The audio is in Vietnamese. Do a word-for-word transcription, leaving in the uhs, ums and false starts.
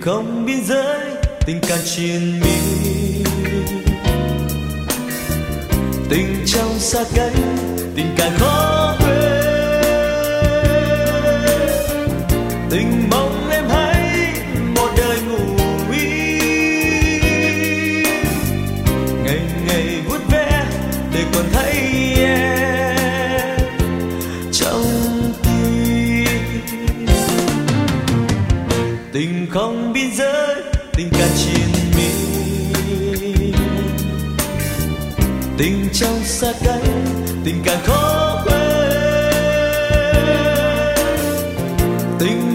không biên giới, tình càng triền miên. Tình trong xa cách, tình càng khó quên. Tình mong em hãy một đời ngủ yên, ngày ngày vuốt ve để còn thấy em trong tim. Tình không biên giới, tình càng triền miên. Tình trong xa cách, tình càng khó quên. Tình